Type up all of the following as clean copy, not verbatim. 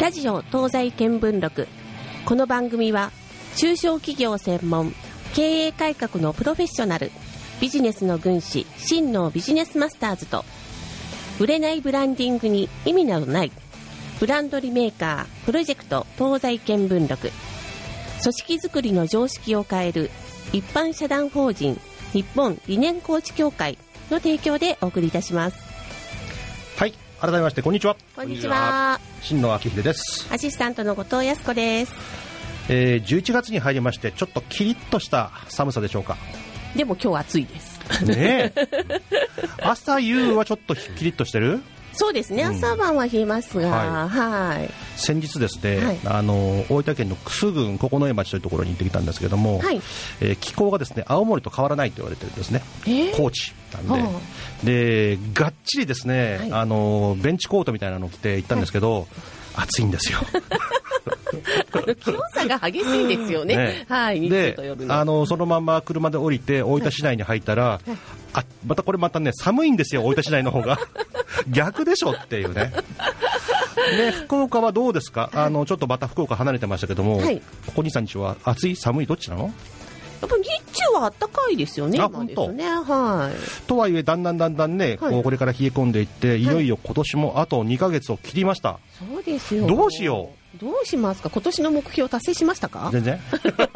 ラジオ東西見聞録。この番組は中小企業専門、経営改革のプロフェッショナル、ビジネスの軍師真のビジネスマスターズと、売れないブランディングに意味などないブランドリメーカープロジェクト東西見聞録、組織づくりの常識を変える一般社団法人日本理念コーチ協会の提供でお送りいたします。 はい、改めましてこんにちは。 こんにちは。 新野明秀です。 アシスタントの後藤康子です。 11月に入りまして、ちょっとキリッとした寒さでしょうか。 でも今日は暑いですねえ朝夕はちょっとキリッとしてる。 そうですね、朝晩は冷えますが、はい、 先日ですね、大分県の玖珠郡九重町というところに行ってきたんですけども、気候がですね青森と変わらないと言われてるんですね、高知なんで、がっちりですね、ベンチコートみたいなのを着て行ったんですけど、暑いんですよ気温差が激しいですよね。はい、 でそのまま車で降りて大分市内に入ったら、またね寒いんですよ、大分市内の方が逆でしょっていうね。で福岡はどうですか。ちょっとまた福岡離れてましたけども、ここ 2,3 日は暑い寒いどっちなの。 やっぱ日中は暖かいですよね。 本当。とはいえだんだんね、これから冷え込んでいって、いよいよ今年もあと2ヶ月を切りました。 そうですよ。 どうしよう。 どうしますか。今年の目標達成しましたか。 全然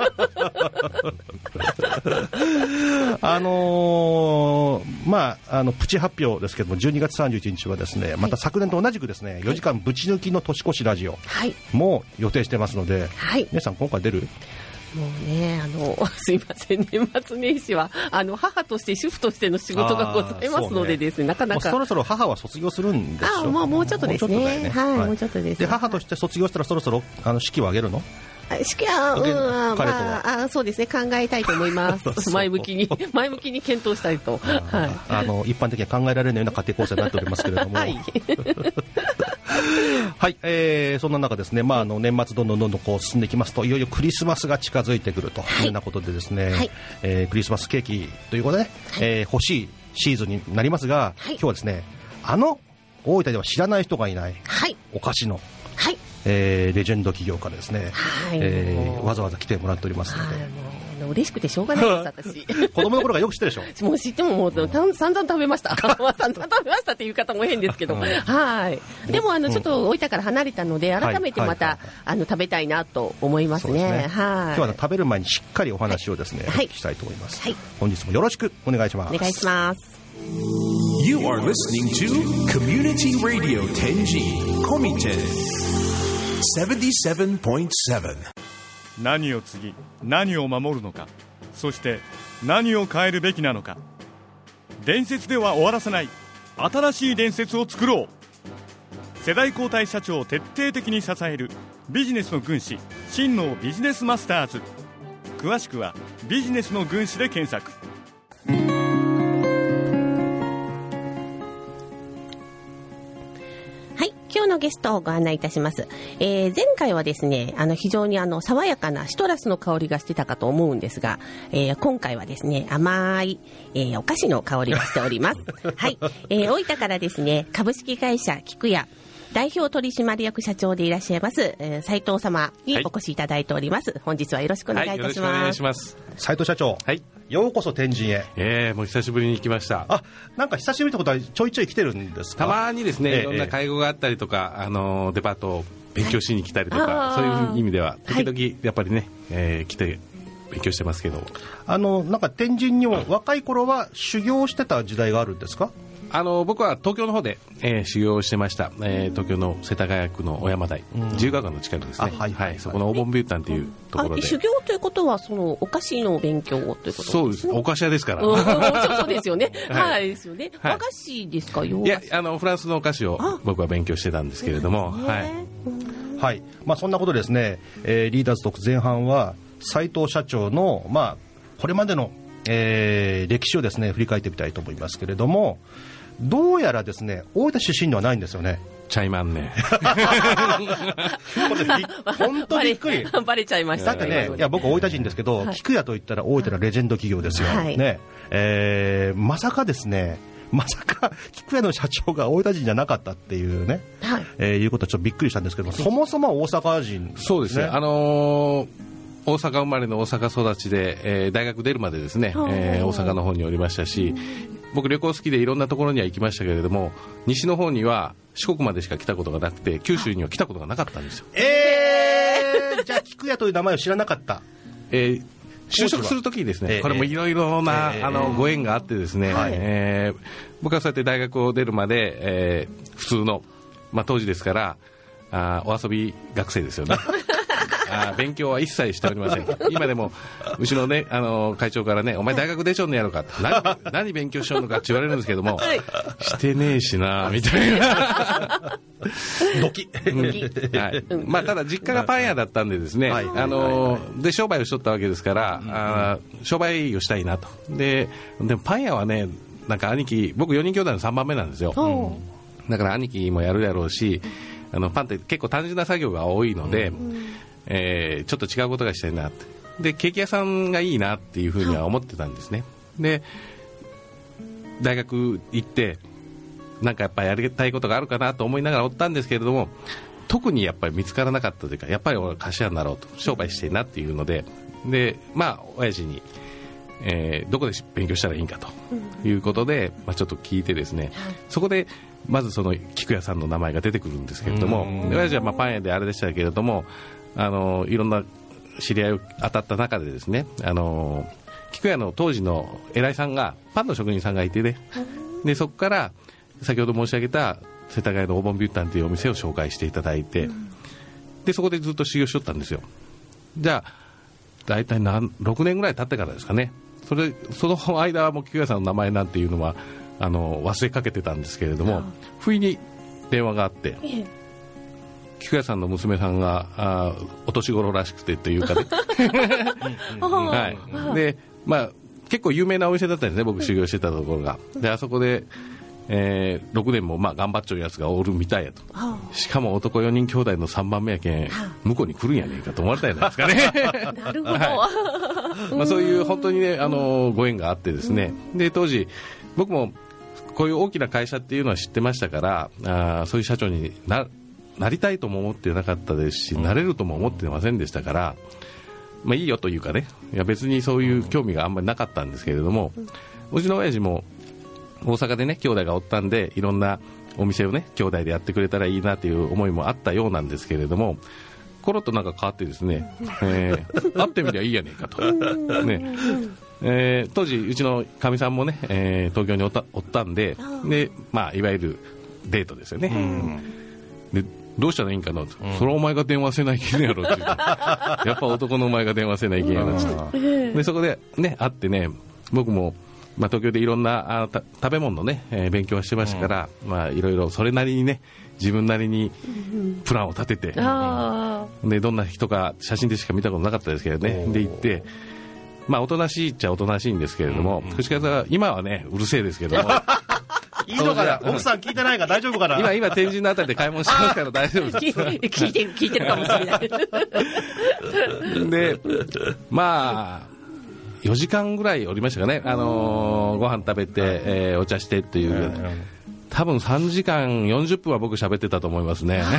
プチ発表ですけども、12月31日はですね、また昨年と同じくですね、4時間ぶち抜きの年越しラジオも予定してますので、皆さん今回出る。 もうね、すいません、年末年始は母として主婦としての仕事がございますのでですね、なかなかそろそろ母は卒業するんでしょ。 もうちょっとですね。もうちょっとです。 で母として卒業したらそろそろ式を挙げるの。 式はそうですね、考えたいと思います前向きに検討したいと、 一般的には考えられないような家庭構成になっておりますけれどもはい、そんな中ですね、年末どんどんこう進んでいきますと、いよいよクリスマスが近づいてくるというようなことでですね、クリスマスケーキということで、欲しいシーズンになりますが、今日はですね、大分では知らない人がいないお菓子の、レジェンド起業家ですね、わざわざ来てもらっておりますので、 もう嬉しくてしょうがないです私子供の頃がよく知ってるでしょ。 もう知っても散々食べました散々食べましたっていう方も変ですけど、でもちょっと大分から離れたので、改めてまた食べたいなと思いますね。今日は食べる前にしっかりお話をですね、お聞きしたいと思います。本日もよろしくお願いします。 お願いします。 You are listening to Community Radio Tenji Komiten 77.7。 何を継ぎ何を守るのか、そして何を変えるべきなのか。伝説では終わらせない新しい伝説を作ろう。世代交代社長を徹底的に支えるビジネスの軍師真のビジネスマスターズ。詳しくはビジネスの軍師で検索。 今日のゲストをご案内いたします。前回はですね、非常に爽やかなシトラスの香りがしてたかと思うんですが、今回はですね、甘い、お菓子の香りがしております大分からですね、株式会社菊屋代表取締役社長でいらっしゃいます、斉藤様にお越しいただいております。本日はよろしくお願いいたします。 よろしくお願いします。 斉藤社長、ようこそ天神へ。 もう久しぶりに来ました。 なんか久しぶりってことはちょいちょい来てるんですか。 たまにですね、いろんな会合があったりとか、デパートを勉強しに来たりとか、そういう意味では時々やっぱりね、来て勉強してますけど、 なんか天神にも若い頃は修行してた時代があるんですか。 僕は東京の方で、修行してました、東京の世田谷区の小山台、自由が丘の近くですね。そこのオーボンビュータンというところで。 修行ということはそのお菓子の勉強ということですね。 そうです、お菓子屋ですからそうですよね。ですよね。和菓子ですか。 いや、フランスのお菓子を僕は勉強してたんですけれども、 そんなことですね、リーダーズトーク前半は斉藤社長の、これまでの、歴史をですね振り返ってみたいと思いますけれども、どうやらですね、大分出身ではないんですよね。 ちゃいまんね本当びっくりバレちゃいましたね。いや僕大分人ですけど、菊屋といったら大分のレジェンド企業ですよ、まさかですね、 まさか菊屋の社長が大分人じゃなかったっていうね、いうことはちょっとびっくりしたんですけども、そもそも大阪人ですね。 そうですね、大阪生まれの大阪育ちで、大学出るまでですね、大阪の方におりましたし、僕旅行好きでいろんなところには行きましたけれども、西の方には四国までしか来たことがなくて、九州には来たことがなかったんですよ。 じゃあ菊屋という名前を知らなかった。 就職するときにですね、これもいろいろな、ご縁があってですね、僕はそうやって大学を出るまで、普通の、当時ですからお遊び学生ですよね。勉強は一切しておりません。今でもうちのね、会長からね、お前大学出ちょんのやろかって、何勉強しようのかって言われるんですけども、してねえしなみたいな。 ドキ。 ただ実家がパン屋だったんでですね、で商売をしとったわけですから、商売をしたいなと。でもパン屋はね、なんか兄貴、僕4人兄弟の3番目なんですよ。だから兄貴もやるやろうし、パンって結構単純な作業が多いので、ちょっと違うことがしたいなって。でケーキ屋さんがいいなっていうふうには思ってたんですね。で大学行ってなんかやっぱりやりたいことがあるかなと思いながらおったんですけれども、特にやっぱり見つからなかったというか、やっぱり俺は菓子屋になろうと、商売していなっていうので、親父に、どこで勉強したらいいんかということで、ちょっと聞いてですね、そこでまずその菊屋さんの名前が出てくるんですけれども、親父はパン屋であれでしたけれども、いろんな知り合いを当たった中でですね、菊屋の当時の偉いさんがパンの職人さんがいてね、でそこから先ほど申し上げた世田谷のオーボンビュッタンというお店を紹介していただいて、でそこでずっと修行しとったんですよ。じゃあ大体6年ぐらい経ってからですかね、その間はもう菊屋さんの名前なんていうのは忘れかけてたんですけれども、不意に電話があって、菊屋さんの娘さんがお年頃らしくてというかねで結構有名なお店だったんですね、僕修行してたところが。であそこで、6年も頑張っちゃうやつがおるみたいやと。しかも男4人兄弟の3番目やけん向こうに来るんやねえかと思われたじゃないですかね。 なるほど、 そういう本当にねご縁があってですね、で当時僕もこういう大きな会社っていうのは知ってましたから、そういう社長になりたいとも思ってなかったですし、なれるとも思ってませんでしたから、いいよというかね、いや別にそういう興味があんまりなかったんですけれども、うちの親父も大阪でね兄弟がおったんで、いろんなお店をね兄弟でやってくれたらいいなという思いもあったようなんですけれども、コロッとなんか変わってですね、会ってみりゃいいやねえかと、当時うちのかみさんもね、東京におったんで、いわゆるデートですよね。でどうしたらいいんかなと、それはお前が電話せないけんやろって言ってやっぱ男のお前が電話せないけんやろってでそこでね会ってね、僕も東京でいろんな食べ物のね、勉強はしてましたから、いろいろそれなりにね自分なりにプランを立てて、でどんな人か写真でしか見たことなかったですけどね、で行っておとなしいっちゃおとなしいんですけれども、口数今はねうるせえですけどもいいのかな、奥さん聞いてないから大丈夫かな。 今天神のあたりで買い物してますから大丈夫です。 聞いてるかもしれないで4時間ぐらいおりましたかね、ご飯食べて、お茶してっていう、多分3時間40分は僕喋ってたと思いますね。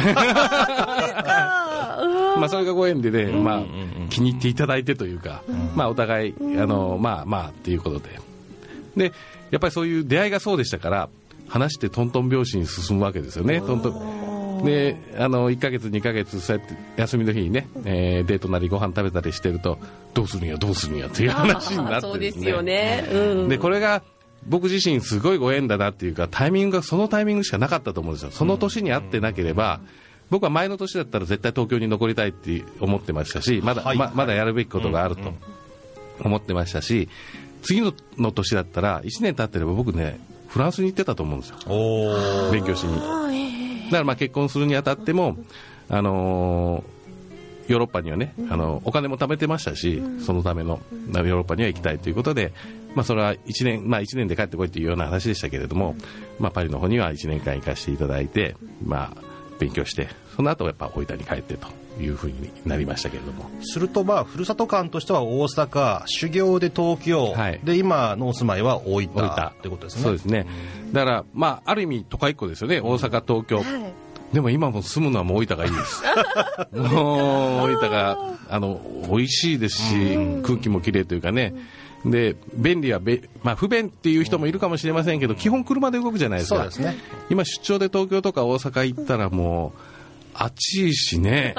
それがご縁でね、気に入っていただいてというか、お互いっていうことでやっぱりそういう出会いがそうでしたから、話してトントン拍子に進むわけですよね。トントンで1ヶ月2ヶ月そうやって休みの日にね、デートなりご飯食べたりしてると、どうするんやっていう話になってですね。 そうですよね、 でこれが僕自身すごいご縁だなっていうか、タイミングがそのタイミングしかなかったと思うんですよ。その年に会ってなければ、僕は前の年だったら絶対東京に残りたいって思ってましたし、まだやるべきことがあると思ってましたし、次の年だったら1年経ってれば僕ねフランスに行ってたと思うんですよ、勉強しに。だから結婚するにあたってもヨーロッパにはねお金も貯めてましたし、そのためのヨーロッパには行きたいということで、それは1年で帰ってこいというような話でしたけれども、パリの方には1年間行かせていただいて、勉強して、その後やっぱ大分に帰ってというふうになりましたけれども。 するとふるさと館としては大阪、修行で東京、で今のお住まいは大分ということですね。 そうですね。だからある意味都会っ子ですよね。大阪、東京、でも今も住むのはもう大分がいいですもう大分が美味しいですし、空気もきれいというかね、で便利は不便っていう人もいるかもしれませんけど、基本車で動くじゃないですか。 そうですね。 今出張で東京とか大阪行ったらもう暑いしね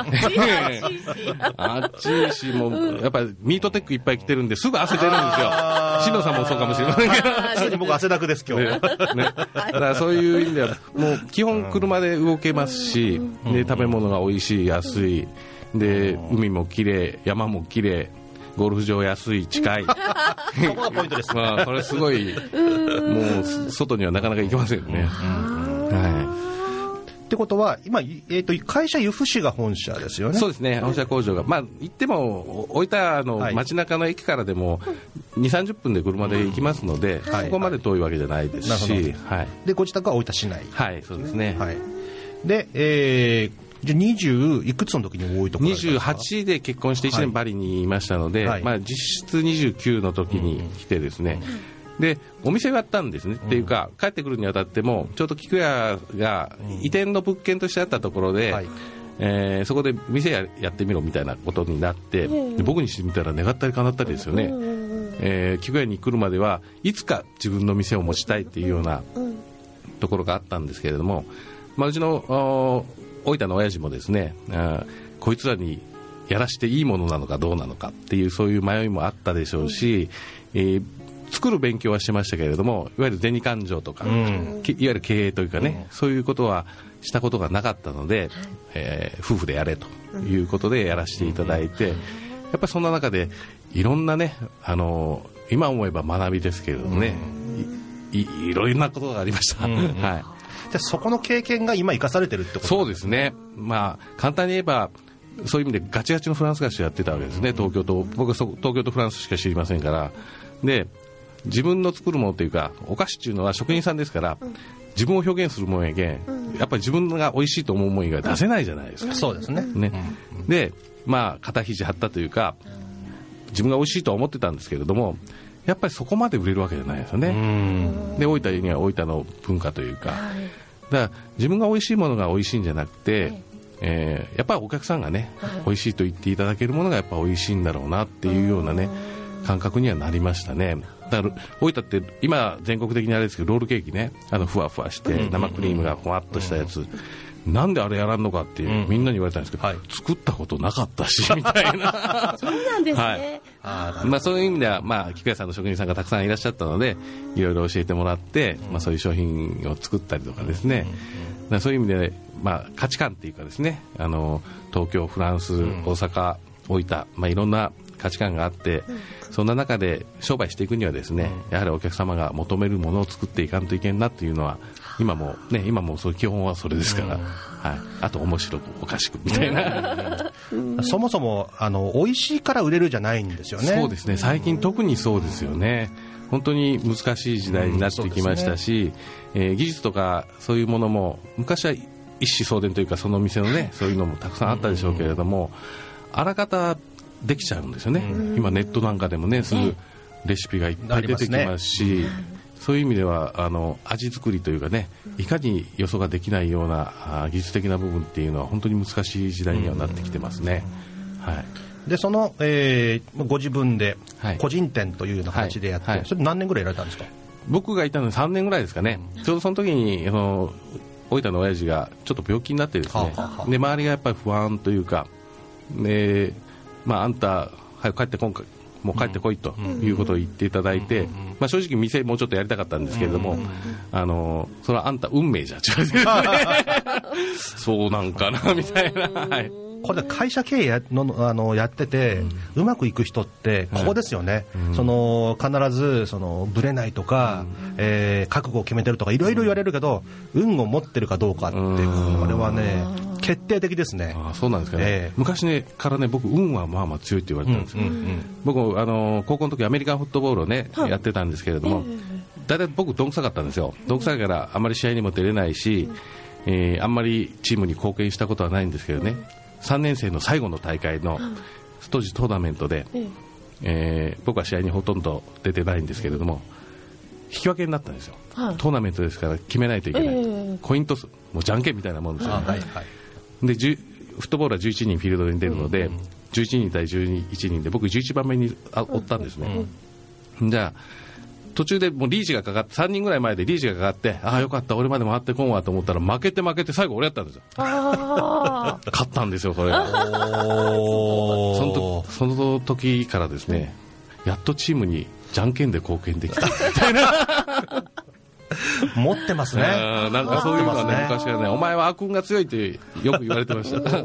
暑いし、もうやっぱりミートテックいっぱい着てるんですぐ汗出るんですよ。新野さんもそうかもしれませんけど僕汗だくです今日、 だからそういう意味ではもう基本車で動けますし、で食べ物が美味しい、安いで、海もきれい、山もきれい、ゴルフ場安い、近いそこがポイントです。 これすごいもう外にはなかなか行けませんよね。 ってことは今、会社由布市が本社ですよね。 そうですね、本社工場が、行っても大分の街中の駅からでも2、30分で車で行きますので、そこまで遠いわけじゃないですし、 でご自宅は大分市内。 そうですね。 で、じゃあ20いくつの時に大分来られたんですか ？28で結婚して1年パリにいましたので、実質29の時に来てですね、でお店をやったんですね。っていうか帰ってくるにあたってもちょうど菊屋が移転の物件としてあったところで、そこで店やってみろみたいなことになって、で僕にしてみたら願ったり叶ったりですよね。菊屋に来るまではいつか自分の店を持ちたいっていうようなところがあったんですけれども、うちの大分の親父もですね、こいつらにやらしていいものなのかどうなのかっていうそういう迷いもあったでしょうし、作る勉強はしてましたけれども、いわゆる銭勘定とか、いわゆる経営というかね、そういうことはしたことがなかったので、夫婦でやれということでやらせていただいて、やっぱりそんな中でいろんなね、今思えば学びですけれどもね、いろいろなことがありました。 でそこの経験が今生かされてるってことですか？ そうですね。簡単に言えばそういう意味でガチガチのフランス菓子をやってたわけですね。僕は東京とフランスしか知りませんから。で自分の作るものというか、お菓子っていうのは職人さんですから、自分を表現するもんやけん、やっぱり自分が美味しいと思うもん以外出せないじゃないですか。 そうですね。 で肩肘張ったというか、自分が美味しいとは思ってたんですけれども、やっぱりそこまで売れるわけじゃないですよね。で大分には大分の文化というか、だから自分が美味しいものが美味しいんじゃなくて、やっぱりお客さんがね、美味しいと言っていただけるものがやっぱ美味しいんだろうなっていうようなね、感覚にはなりましたね。だから大分って今全国的にあれですけど、ロールケーキね、ふわふわして生クリームがふわっとしたやつ、なんであれやらんのかってみんなに言われたんですけど、作ったことなかったしみたいなそうなんですね。 そういう意味では、菊屋さんの職人さんがたくさんいらっしゃったので、いろいろ教えてもらって、そういう商品を作ったりとかですね、そういう意味で、価値観っていうかですね、東京、フランス、大阪、大分、いろんな価値観があって、そんな中で商売していくにはですね、やはりお客様が求めるものを作っていかんといけんなっていうのは、今もそういう基本はそれですから、あと面白くおかしくみたいなそもそも美味しいから売れるじゃないんですよね。 そうですね、最近特にそうですよね。本当に難しい時代になってきましたし、技術とかそういうものも昔は一子相伝というか、その店のね、そういうのもたくさんあったでしょうけれども、あらかたできちゃうんですよね。今ネットなんかでもね、すぐレシピがいっぱい出てきますし、そういう意味では味作りというかね、いかに予想ができないような技術的な部分っていうのは本当に難しい時代にはなってきてますね。 でその、ご自分で個人店というような形でやって、それ何年ぐらいやられたんですか？ 僕がいたのは3年ぐらいですかね。ちょうどその時に大分の親父がちょっと病気になってですね、で周りがやっぱり不安というか、あんた早く帰ってこんか、もう帰ってこいということを言っていただいて、正直店もうちょっとやりたかったんですけれども、それはあんた運命じゃ違うそうなんかなみたいな。 これ会社経営やってて、うまくいく人ってここですよね。必ずブレないとか、覚悟を決めてるとかいろいろ言われるけど、運を持ってるかどうかって、これはね決定的ですね。 そうなんですかね。昔からね、僕運はまあまあ強いって言われてたんですよ。僕高校の時アメリカンフットボールをね、やってたんですけれども、だいたい僕どんくさかったんですよ。どんくさいからあまり試合にも出れないし、あんまりチームに貢献したことはないんですけどね、 3年生の最後の大会の当時トーナメントで、僕は試合にほとんど出てないんですけれども、引き分けになったんですよ、トーナメントですから決めないといけない、コイントス、もうじゃんけんみたいなもんですよ、でフットボールは11人フィールドに出るので、11人対11人で僕11番目に追ったんですね、じゃあ途中でもうリーチがかかって、3人ぐらい前でリーチがかかって、ああよかった俺まで回ってこんわと思ったら、負けて最後俺やったんですよ。勝ったんですよ、これが。その時からですね、やっとチームにじゃんけんで貢献できたみたいな持ってますね。 なんかそういうのはね、昔はね、お前は悪運が強いってよく言われてました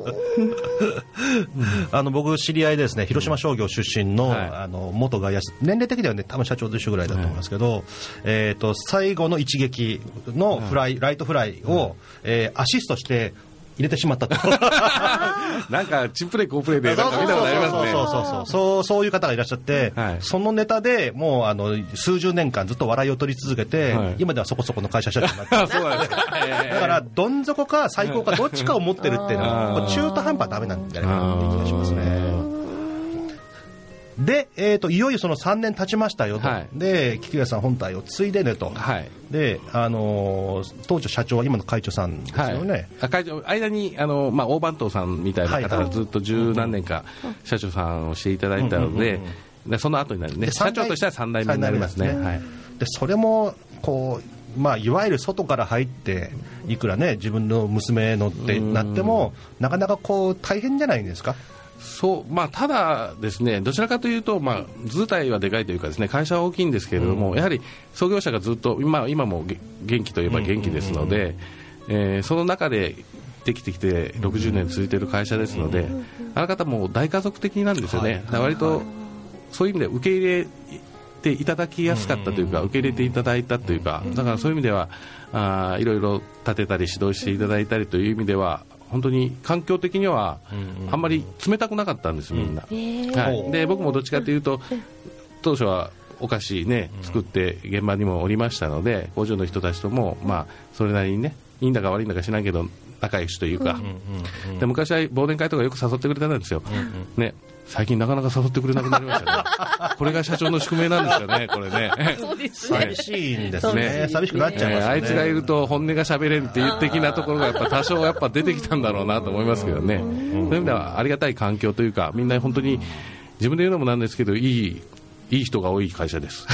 僕知り合いですね、広島商業出身の、元外野手、年齢的にはね多分社長と一緒ぐらいだと思いますけど、最後の一撃のライトフライを、アシストして入れてしまったとなんかチンプレー好プレーでなんか見たことありますね。 そういう方がいらっしゃって、そのネタでもう数十年間ずっと笑いを取り続けて、今ではそこそこの会社社長になってそうなんですかだからどん底か最高かどっちかを持ってるっていうのは中途半端はダメなんじゃないかなっていう気がしますね。で、いよいよその3年経ちましたよと、で菊谷さん本体を継いでねと、で当時社長は今の会長さんですよね、 会長間に大番頭さんみたいな方がずっと十何年か社長さんをしていただいたので、その後になるね、社長としては3代目になりますね。 でそれもこういわゆる外から入っていくらね自分の娘のってなってもなかなかこう大変じゃないですか。 ただですね、どちらかというと、図体はでかいというかですね、会社は大きいんですけれども、やはり創業者がずっと今も元気といえば元気ですので、その中でできてきて60年続いている会社ですので、あの方も大家族的なんですよね。割とそういう意味で受け入れていただきやすかったというか、受け入れていただいたというか、だからそういう意味ではいろいろ立てたり指導していただいたりという意味では本当に環境的にはあんまり冷たくなかったんです、みんな。で僕もどっちかというと当初はお菓子ね作って現場にもおりましたので、工場の人たちともそれなりにね、いいんだか悪いんだか知らんけど仲良しというか、で昔は忘年会とかよく誘ってくれたんですよ、ね、最近なかなか誘ってくれなくなりましたねこれが社長の宿命なんですかね、これね寂しいんですね、寂しくなっちゃいますね。 あいつがいると本音が喋れんっていう的なところがやっぱ多少出てきたんだろうなと思いますけどね。そういう意味ではありがたい環境というか、みんな本当に自分で言うのもなんですけどいい人が多い会社です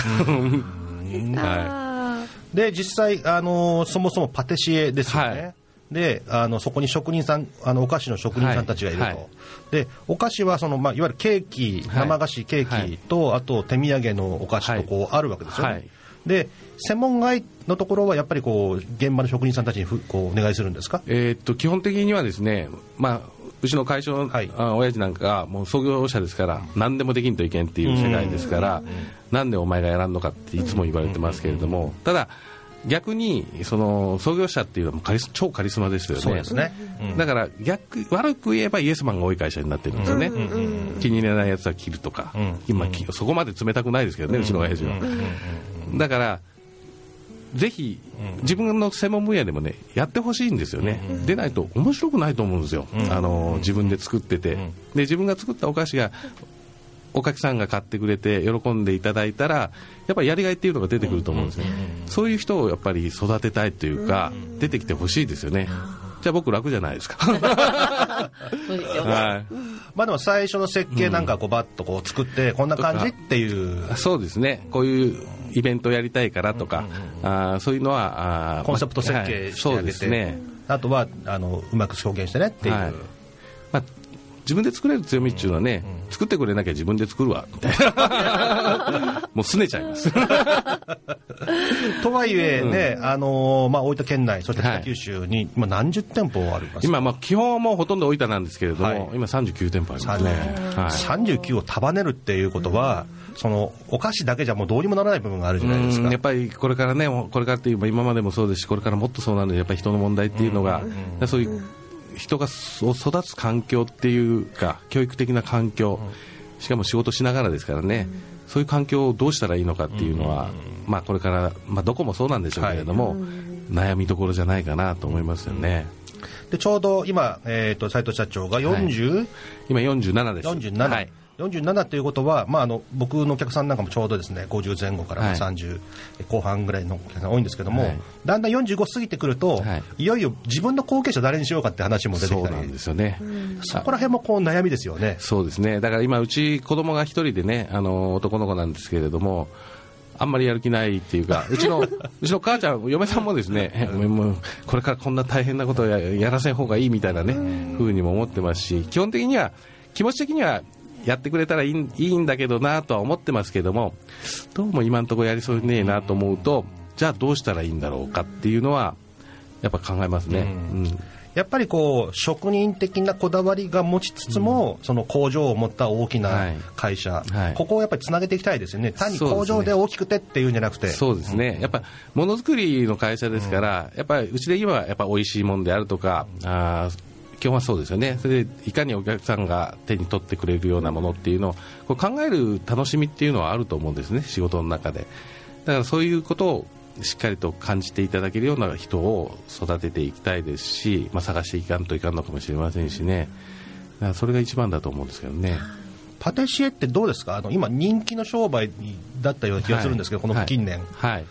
で実際そもそもパティシエですよね、でそこに職人さんお菓子の職人さんたちがいると、でお菓子はいわゆるケーキ、生菓子ケーキと、あと手土産のお菓子とこうあるわけですよね、で専門外のところはやっぱりこう現場の職人さんたちにこうお願いするんですか。 基本的にはですね、うちの会社の、親父なんかがもう創業者ですから何でもできんといけんっていう世界ですから、なんでお前がやらんのかっていつも言われてますけれども、ただ逆にその創業者っていうのは超カリスマですよね。 そうですね、 だから悪く言えばイエスマンが多い会社になってるんですよね、気に入らないやつは切るとか、今そこまで冷たくないですけどね、うちの親父は、だからぜひ自分の専門分野でもねやってほしいんですよね、でないと面白くないと思うんですよ、自分で作ってて、で自分が作ったお菓子がお客さんが買ってくれて喜んでいただいたらやっぱりやりがいっていうのが出てくると思うんですね、そういう人をやっぱり育てたいというか、出てきてほしいですよね。じゃあ僕楽じゃないですかそうですよ、 でも最初の設計なんかバッとこう作ってこんな感じっていう、 そうですね、こういうイベントやりたいからとか、そういうのはコンセプト設計してあげて、 そうですね、あとはうまく表現してねっていう、 自分で作れる強みっていうのはね、作ってくれなきゃ自分で作るわみたいなもう拗ねちゃいますとはいえね、大分県内そして北九州に今何十店舗ありますか。 今基本はもうほとんど大分なんですけれども、今39店舗ありますね、 39を束ねるっていうことは、そのお菓子だけじゃもうどうにもならない部分があるじゃないですか。 やっぱりこれからね、これからっていう今までもそうですし、これからもっとそうなので、やっぱり人の問題っていうのが、そういう人が育つ環境っていうか、教育的な環境、しかも仕事しながらですからね、そういう環境をどうしたらいいのかっていうのは、これから、どこもそうなんでしょうけれども、悩みどころじゃないかなと思いますよね。 でちょうど今、斉藤社長が40、 はい、今47です。 47、はい、47ということは、僕のお客さんなんかもちょうどですね50前後から30後半ぐらいのお客さんが多いんですけども、はい、だんだん45過ぎてくると、はい、いよいよ自分の後継者誰にしようかって話も出てきたり、 そうなんですよね。 そこら辺もこう悩みですよね。 そうですね。だから今うち子供が一人でね、男の子なんですけれども、あんまりやる気ないっていうか、うちの母ちゃん、嫁さんもですねもうこれからこんな大変なことを やらせん方がいいみたいなねふうにも思ってますし、基本的には気持ち的にはやってくれたらいいんだけどなとは思ってますけども、どうも今のところやりそうにねえなと思うと、じゃあどうしたらいいんだろうかっていうのはやっぱ考えますね。 やっぱりこう職人的なこだわりが持ちつつも、その工場を持った大きな会社、ここをやっぱりつなげていきたいですよね。単に工場で大きくてっていうんじゃなくて、 そうですね。やっぱものづくりの会社ですから、やっぱりうちで今はやっぱ美味しいものであるとか、基本はそうですよね。それでいかにお客さんが手に取ってくれるようなものっていうのをこう考える楽しみっていうのはあると思うんですね、仕事の中で。だからそういうことをしっかりと感じていただけるような人を育てていきたいですし、探していかんといかんのかもしれませんしね。だからそれが一番だと思うんですけどね。 パティシエってどうですか？今人気の商売だったような気がするんですけど、この近年、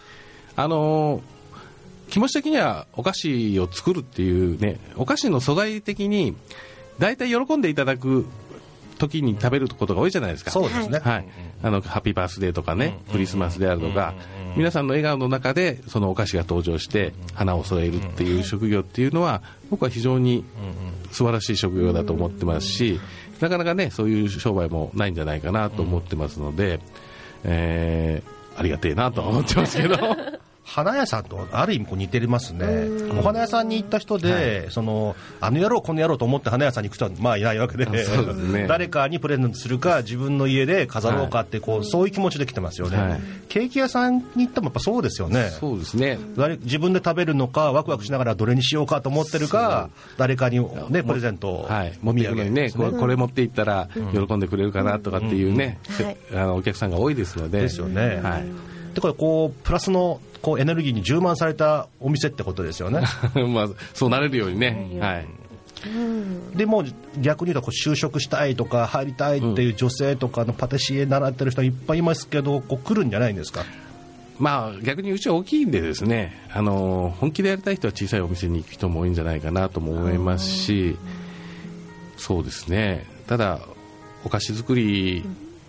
気持ち的にはお菓子を作るっていうね、お菓子の素材的に大体喜んでいただく時に食べることが多いじゃないですか。 そうですね、 ハッピーバースデーとかね、クリスマスであるとか、皆さんの笑顔の中でそのお菓子が登場して花を添えるっていう職業っていうのは、僕は非常に素晴らしい職業だと思ってますし、なかなかねそういう商売もないんじゃないかなと思ってますので、ありがてえなとは思ってますけど花屋さんとある意味こう似てますね。お花屋さんに行った人で、あの野郎この野郎と思って花屋さんに行く人はまあいないわけで、 そうですね、 誰かにプレゼントするか自分の家で飾ろうかってそういう気持ちで来てますよね、ケーキ屋さんに行ってもやっぱそうですよね。 そうですね。 自分で食べるのかワクワクしながらどれにしようかと思ってるか、誰かに、ね、プレゼントを持っていくのにね、これ持っていったら喜んでくれるかなとかっていうね、お客さんが多いですので。 ですよね、でこれプラスのエネルギーに充満されたお店ってことですよねそうなれるようにね、 でも逆に言うと就職したいとか入りたいっていう女性とかのパティシエ習ってる人いっぱいいますけど、来るんじゃないんですか？ 逆にうちは大きいんでですね、本気でやりたい人は小さいお店に行く人も多いんじゃないかなとも思いますし、そうですね。ただお菓子作り、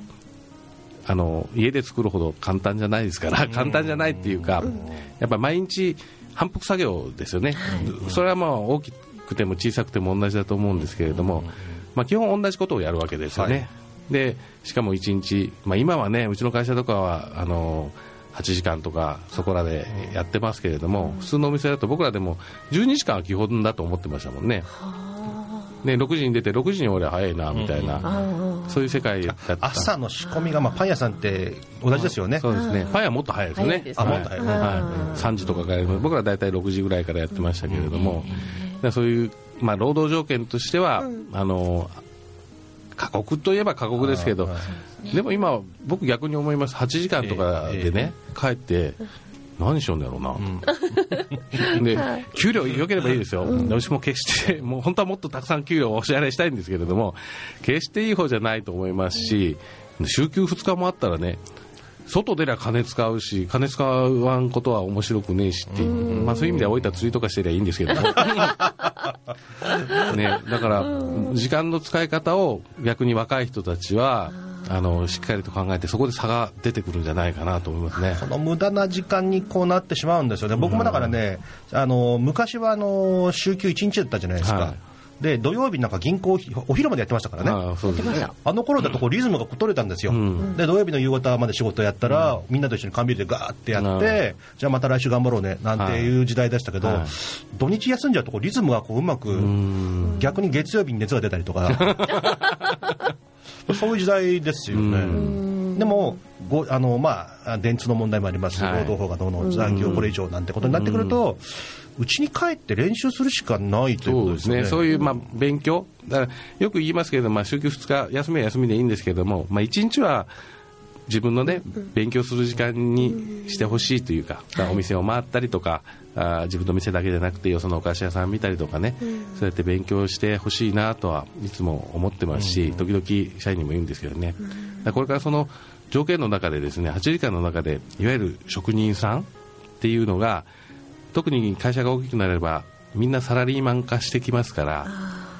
家で作るほど簡単じゃないですから、簡単じゃないっていうか、やっぱ毎日反復作業ですよね、それは大きくても小さくても同じだと思うんですけれども、基本同じことをやるわけですよね、でしかも1日、今はねうちの会社とかは8時間とかそこらでやってますけれども、普通のお店だと僕らでも12時間は基本だと思ってましたもんね。6時に出て6時に終わりゃ早いなみたいな、そういう世界だった。 朝の仕込みが、パン屋さんって同じですよね。 そうですね。パン屋はもっと早いですよね。 もっと早い、 3時とかから僕らだいたい6時ぐらいからやってましたけれども、そういう、労働条件としては、過酷といえば過酷ですけど、でも今僕逆に思います。8時間とかでね、帰って何しようんだろうな、で給料良ければいいですよ、私も決してもう本当はもっとたくさん給料をお支払いしたいんですけれども、決していい方じゃないと思いますし、週休2日もあったらね、外出りゃ金使うし、金使わんことは面白くねえしっていう、そういう意味では置いた釣りとかしてりゃいいんですけどもね、だから時間の使い方を逆に若い人たちはしっかりと考えて、そこで差が出てくるんじゃないかなと思いますね。 その無駄な時間になってしまうんですよね。僕もだからね、昔は週休1日だったじゃないですか、で土曜日なんか銀行お昼までやってましたからね。あの頃だとリズムが取れたんですよ、で土曜日の夕方まで仕事やったら、みんなと一緒に缶ビールでガーってやって、じゃあまた来週頑張ろうねなんていう時代でしたけど、土日休んじゃうとリズムがうまく、逆に月曜日に熱が出たりとかそういう時代ですよね。でも電通の問題もあります、労働法がどうの残業これ以上なんてことになってくると、うちに帰って練習するしかないということですね。 そうですね。そういう勉強だからよく言いますけれども、週休2日休みは休みでいいんですけれども、1日は自分のね、勉強する時間にしてほしいというか、お店を回ったりとか、自分の店だけじゃなくてよそのお菓子屋さん見たりとかね、そうやって勉強してほしいなとはいつも思ってますし、時々社員にも言うんですけどね、これからその条件の中でですね、8時間の中でいわゆる職人さんっていうのが、特に会社が大きくなればみんなサラリーマン化してきますから、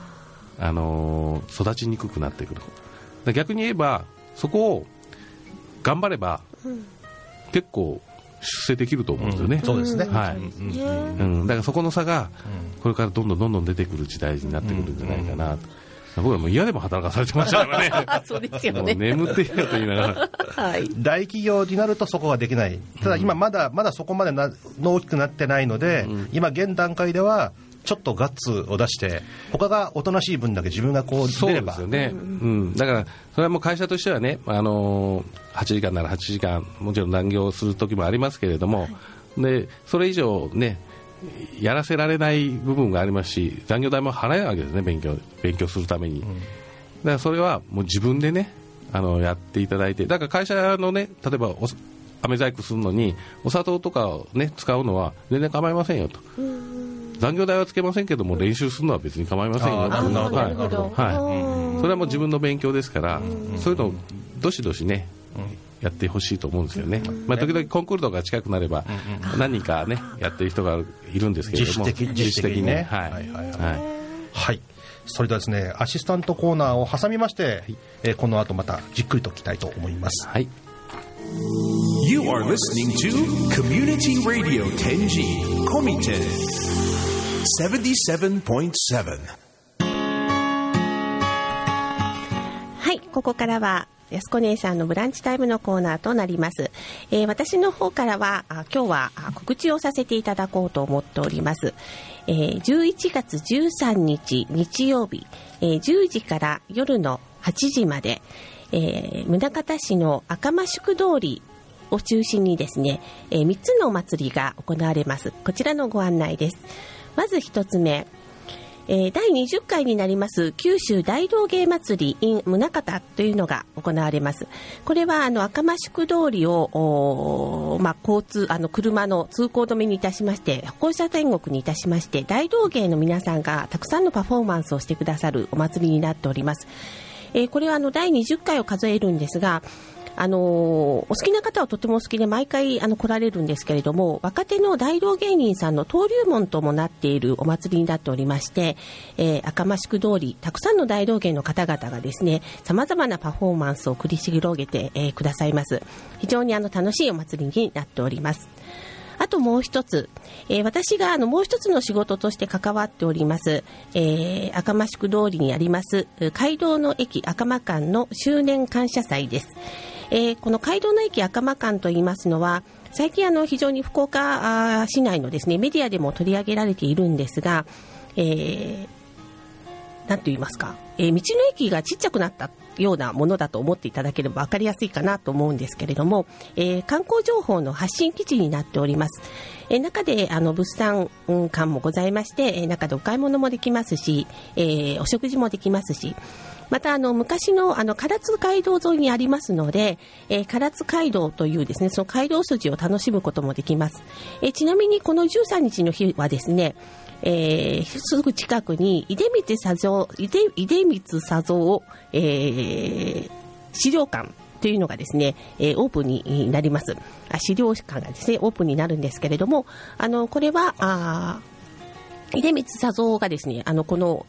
育ちにくくなってくる。逆に言えばそこを頑張れば、結構出世できると思うんですよね。 そうですね、 はい、だからそこの差がこれからどんどん出てくる時代になってくるんじゃないかなと。僕はもう嫌でも働かされてましたからね。 そうですよね。 もう眠っていよと言いながら、 はい、 大企業になるとそこができない。ただ今まだそこまで大きくなってないので、今現段階ではちょっとガッツを出して他がおとなしい分だけ自分がこう出れば。 そうですよね、だからそれはもう会社としてはね、8時間なら8時間もちろん残業する時もありますけれども、でそれ以上ねやらせられない部分がありますし、残業代も払えないわけですね、勉強するために。だからそれはもう自分でねやっていただいて、だから会社のね、例えば飴細工するのにお砂糖とかをね使うのは全然構いませんよと。残業代はつけませんけども練習するのは別に構いませんよと。それはもう自分の勉強ですから、そういうのをどしどしねやってほしいと思うんですよね。時々コンクールとか近くなれば何人かねやってる人がいるんですけれども、 自主的にね。はい、それではですね、アシスタントコーナーを挟みまして、この後またじっくりと聞きたいと思います。 はい。 You are listening to Community Radio Tenji Komiten 77.7。 はい、ここからは安子姉さんのブランチタイムのコーナーとなります。私の方からは今日は告知をさせていただこうと思っております。11月13日日曜日、10時から夜の8時まで、宗像市の赤間宿通りを中心にですね、3つのお祭りが行われます。こちらのご案内です。まず1つ目、第20回になります九州大道芸祭り in 宗像というのが行われます。これは赤間宿通りを、車の通行止めにいたしまして、歩行者天国にいたしまして、大道芸の皆さんがたくさんのパフォーマンスをしてくださるお祭りになっております。これは第20回を数えるんですが、お好きな方はとてもお好きで毎回来られるんですけれども、若手の大道芸人さんの登竜門ともなっているお祭りになっておりまして、赤間宿通りたくさんの大道芸の方々がですね、様々なパフォーマンスを繰り広げて、くださいます。非常に楽しいお祭りになっております。あともう一つ、私がもう一つの仕事として関わっております、赤間宿通りにあります街道の駅赤間館の周年感謝祭です。この街道の駅赤間館といいますのは、最近非常に福岡市内のですねメディアでも取り上げられているんですが、なんと言いますか、道の駅がちっちゃくなったようなものだと思っていただければ分かりやすいかなと思うんですけれども、観光情報の発信基地になっております。中で物産館もございまして、中でお買い物もできますし、お食事もできますし、また昔の唐津街道沿いにありますので、唐津街道というですね、その街道筋を楽しむこともできます。ちなみにこの13日の日はですね、すぐ近くに出光佐三、資料館というのがですね、オープンになります。資料館がですねオープンになるんですけれども、これは出光佐三がですね、この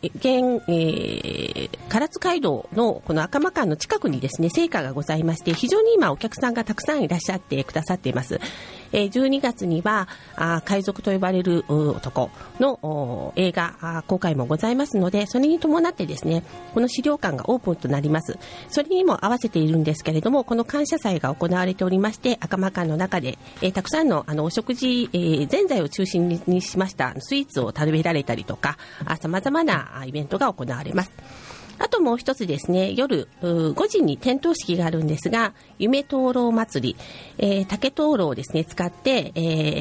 唐津街道のこの赤間館の近くにですね成果がございまして、非常に今お客さんがたくさんいらっしゃってくださっています。12月には海賊と呼ばれる男の映画公開もございますので、それに伴ってですねこの資料館がオープンとなります。それにも合わせているんですけれども、この感謝祭が行われておりまして、赤間館の中でたくさんのお食事、ぜんざいを中心にしましたスイーツを食べられたりとか、様々なイベントが行われます。 あともう一つですね、夜5時に点灯式があるんですが、夢灯籠祭り、竹灯籠をですね使って、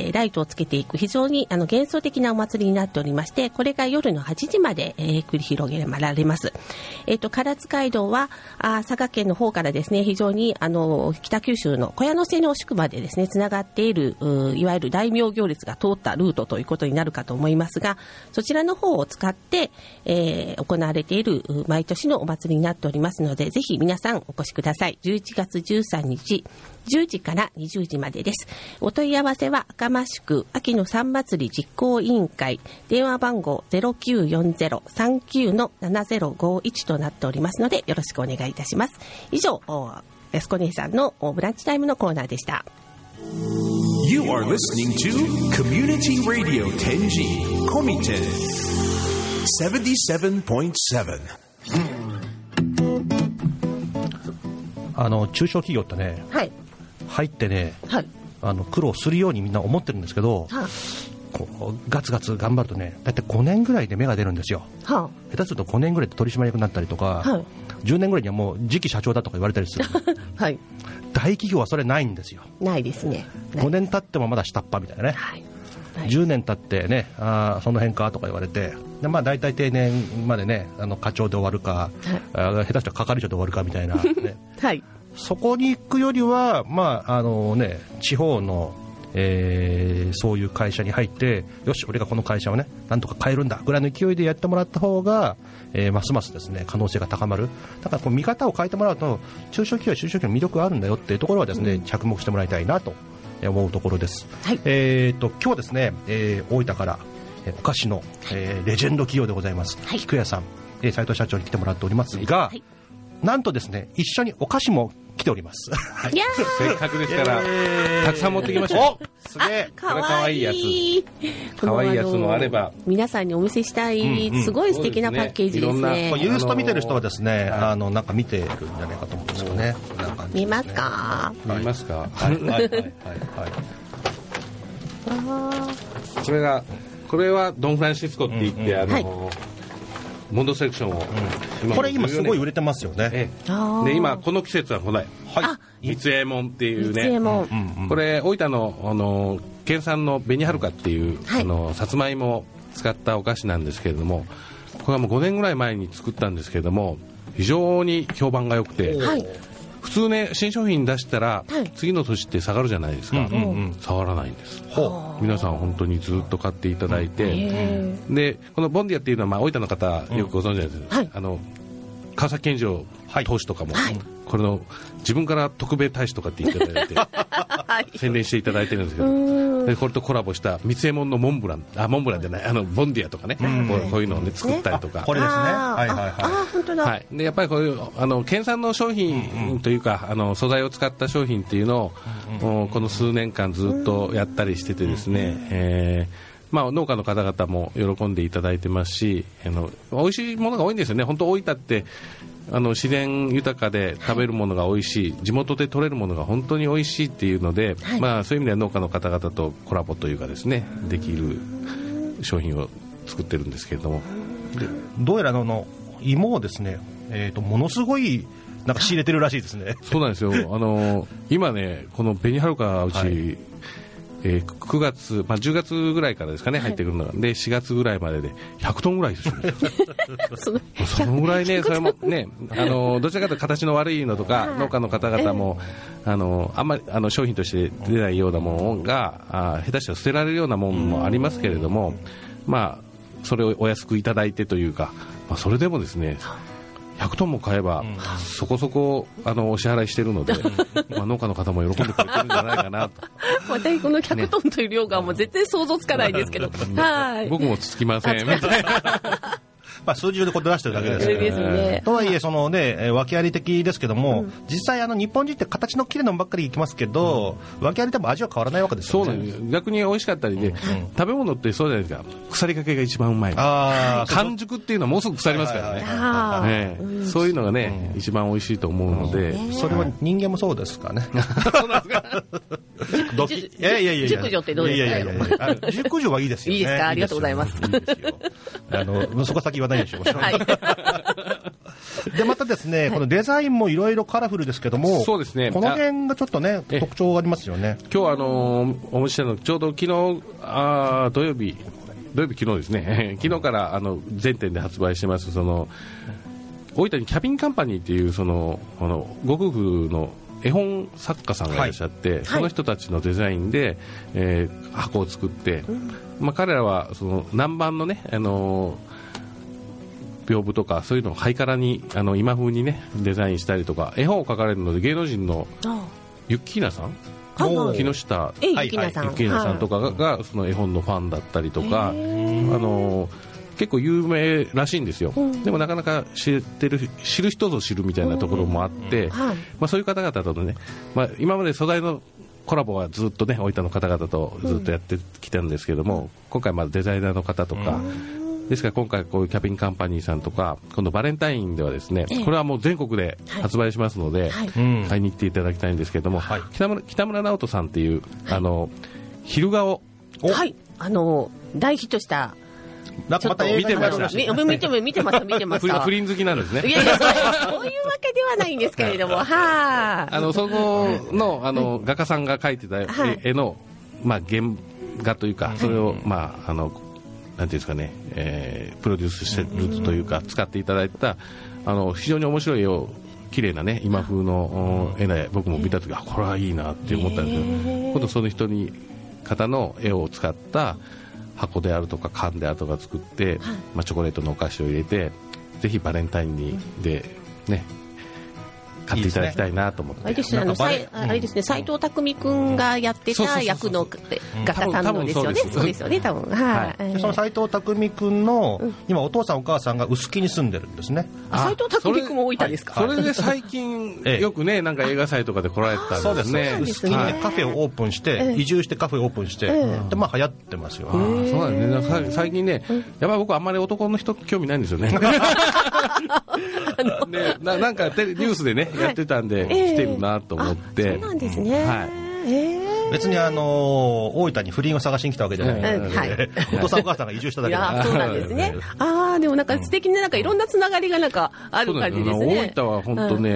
ライトをつけていく非常に幻想的なお祭りになっておりまして、これが夜の8時まで、繰り広げられます。唐津街道は佐賀県の方からですね、非常に北九州の小屋野瀬の宿までですねつながっているいわゆる大名行列が通ったルートということになるかと思いますが、そちらの方を使って、行われている毎年のお祭りになっておりますので、ぜひ皆さんお越しください。11月13日10時から20時までです。お問い合わせは赤間宿秋の三祭り実行委員会、電話番号 0940-39-7051 となっておりますので、よろしくお願いいたします。以上、安子姉さんのブランチタイムのコーナーでした。 You are listening to Community Radio Tenji Komiten 77.7. 中小企業ってね、 はい、入ってね、 はい、 苦労するようにみんな思ってるんですけど、はあ、こうガツガツ頑張るとね、だいたい5年ぐらいで芽が出るんですよ、はあ、下手すると5年ぐらいで取締役になったりとか、はあ、10年ぐらいにはもう次期社長だとか言われたりする、はい、大企業はそれないんですよ。 ないですね。 5年経ってもまだ下っ端みたいなね、はい、10年経ってね、その辺かとか言われて、で、まあ、大体定年までね、課長で終わるか、はい、下手したら係長で終わるかみたいな、ねはい、そこに行くよりは、まあね、地方の、そういう会社に入って、よし俺がこの会社をねなんとか変えるんだぐらいの勢いでやってもらった方が、ますますですね可能性が高まる。だからこう見方を変えてもらうと、中小企業は中小企業の魅力があるんだよっていうところはですね、着目してもらいたいなと思うところです、はい。今日はですね、大分からお菓子の、レジェンド企業でございます、はい、菊屋さん、斉藤社長に来てもらっておりますが、はい、なんとですね一緒にお菓子も来ております。 いやせっかくですからたくさん持ってきました。 すげえ、 これかわいいやつ、かわいいやつもあれば皆さんにお見せしたい、すごい素敵なパッケージですね。 ユースト見てる人はですね、なんか見てるんじゃないかと思うんですよね。 見ますか？ 見ますか？はいはいはいはい。これはドン・フランシスコって言ってモンドセレクションを、 これ今すごい売れてますよね。 で今この季節はこれ、三右衛門っていうね、これ大分の県産の紅はるかっていう、さつまいもを使ったお菓子なんですけれども、これはもう5年ぐらい前に作ったんですけれども、非常に評判が良くて、普通ね新商品出したら、次の年って下がるじゃないですか、下がらないんです。皆さん本当にずっと買っていただいて、でこのボンディアっていうのは、大分の方よくご存知です、川崎健次郎投手とかも、これの自分から特別大使とかって言っていただいて、宣伝していただいてるんですけど、でこれとコラボした三右衛門のモンブランじゃないボンディアとかね、こういうのをね作ったりとか、 これですね、はいはいはい、 本当だ、 はい、でやっぱりこういう県産の商品というか、素材を使った商品っていうのを、この数年間ずっとやったりしててですね、農家の方々も喜んでいただいてますし、美味しいものが多いんですよね。本当大分って自然豊かで食べるものが美味しい、地元で採れるものが本当に美味しいっていうので、そういう意味では農家の方々とコラボというかですね、できる商品を作ってるんですけれども、 でどうやら芋をですね、ものすごいなんか仕入れてるらしいですね。 そうなんですよ。今ねこの紅はるかうち、9月、10月ぐらいからですかね、入ってくるのが、で4月ぐらいまでで100トンぐらいですよね。そのぐらいね、それもね、どちらかというと形の悪いのとか、農家の方々も、あんまり商品として出ないようなものが下手したら捨てられるようなものもありますけれども、それをお安くいただいてというか、それでもですね100トンも買えば、そこそこお支払いしてるので、農家の方も喜んでくれてるんじゃないかなと。 私この100トンという量がもう絶対想像つかないですけど、 僕もつきませんみたいな。 数字でこう出してるだけですね。とはいえ訳あり的ですけども、実際日本人って形の綺麗なものばっかりいきますけど、訳ありでも味は変わらないわけですよね。 そうなんです。逆に美味しかったりで、食べ物ってそうじゃないですか、腐りかけが一番うまい。完熟っていうのはもうすぐ腐りますからね。そういうのがね、一番美味しいと思うので。 それは人間もそうですかね。 そうなんですか。 熟女ってどうですか？ 熟女はいいですよね。 いいですか？ありがとうございます。 そこ先言わないでしょう。 でまたですね、このデザインもいろいろカラフルですけども、 そうですね、 この辺がちょっとね特徴がありますよね。 今日お持ちしたのちょうど昨日土曜日昨日ですね昨日から全店で発売してます大分にキャビンカンパニーっていうご夫婦の絵本作家さんがいらっしゃって、その人たちのデザインで、箱を作って、彼らは南蛮のね屏風とかそういうのをハイカラに今風にねデザインしたりとか、絵本を描かれるので芸能人のユッキーナさん、木下ゆきなさんとかがその絵本のファンだったりとか、結構有名らしいんですよ、でもなかなか知る人ぞ知るみたいなところもあって、そういう方々とね、今まで素材のコラボはずっとね大分の方々とずっとやってきたんですけども、今回デザイナーの方とか、ですから今回こういうキャビンカンパニーさんとか、今度バレンタインではですね、これはもう全国で発売しますので、買いに行っていただきたいんですけども、北村直人さんっていう昼顔、 大ヒットしたまた見てました見てました不倫好きなんですね。 いやそういうわけではないんですけれどもそこの画家さんが描いてた絵の原画というか、それをなんていうんですかね、プロデュースしてるというか使っていただいた非常に面白い絵を綺麗なね今風の絵で僕も見たときこれはいいなって思ったんですけど、今度その方の絵を使った箱であるとか缶であるとか作って、チョコレートのお菓子を入れて、ぜひバレンタインでね買っていただきたいなと思って。 あれですね、斎藤工君がやってた役の画家さんのですよね。そうですよね、多分。 その斎藤工君の今お父さんお母さんが臼杵に住んでるんですね。 斎藤工君も大分ですか。 それで最近よくねなんか映画祭とかで来られてたんですね。 臼杵でカフェをオープンして、移住してカフェをオープンして、で流行ってますよ。 そうなんですね。最近ね、やっぱり僕あんまり男の人興味ないんですよね。なんかニュースでねやってたんで来てるなと思って。 そうなんですね。 別に大分に不倫を探しに来たわけじゃないので、お父さんお母さんが移住しただけで。そうなんですね。でもなんか素敵な、なんかいろんなつながりがなんかある感じですね。 大分は本当ね、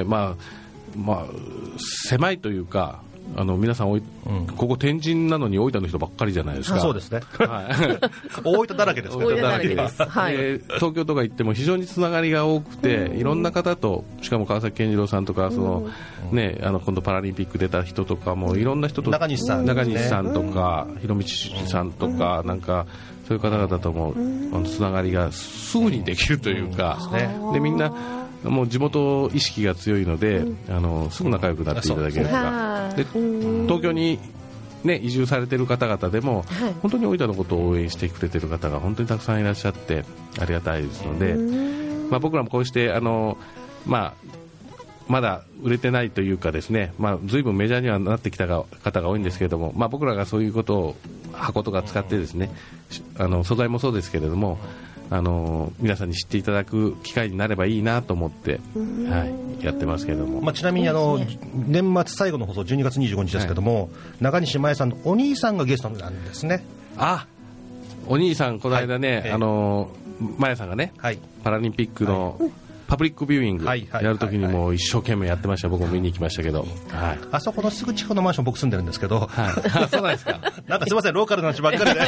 狭いというか、皆さんここ天神なのに大分の人ばっかりじゃないですか。 そうですね。大分だらけです。 東京とか行っても非常につながりが多くて、いろんな方と、しかも川崎健次郎さんとか今度パラリンピック出た人とかもいろんな人と、 中西さんとか広道さんとか、なんかそういう方々ともつながりがすぐにできるというか、でみんなもう地元意識が強いので、すぐ仲良くなっていただけるとか、で東京に、移住されている方々でも、本当に大分のことを応援してくれている方が本当にたくさんいらっしゃってありがたいですので、僕らもこうしてまだ売れてないというかですね、随分メジャーにはなってきた方が多いんですけれども、僕らがそういうことを箱とか使ってですね、素材もそうですけれども、皆さんに知っていただく機会になればいいなと思って、やってますけれども、 ちなみに年末最後の放送12月25日ですけども、中西麻耶さんのお兄さんがゲストなんですね。 お兄さんこの間ね、麻耶さんがね、パラリンピックのパブリックビューイングやるときにも一生懸命やってました。僕も見に行きましたけど、 あそこのすぐ近くのマンション僕住んでるんですけど、 そうなんですか。 なんかすいません、ローカルな話ばっかりで